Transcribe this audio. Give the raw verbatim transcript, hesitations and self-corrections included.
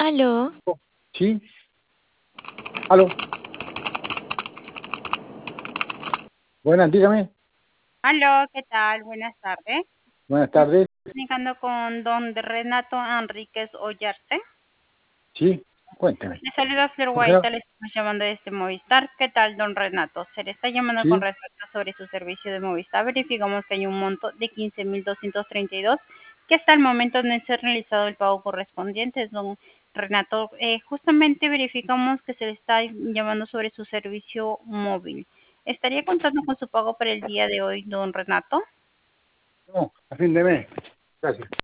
Aló, Oh, sí, aló, buenas, dígame, Aló, ¿qué tal? Buenas tardes. buenas Me estoy tardes, comunicando con don Renato Enríquez Ollarte. sí, cuénteme. Le saluda Flor ¿Cómo se llama? Guaita, le estamos llamando desde Movistar. ¿Qué tal, don Renato? Se le está llamando con Sí, respecto sobre su servicio de Movistar. Verificamos que hay un monto de quince mil doscientos treinta y dos que hasta el momento no se ha realizado el pago correspondiente, don Renato. Eh, justamente verificamos que se le está llamando sobre su servicio móvil. ¿Estaría contando con su pago para el día de hoy, don Renato? no, a fin de mes, gracias.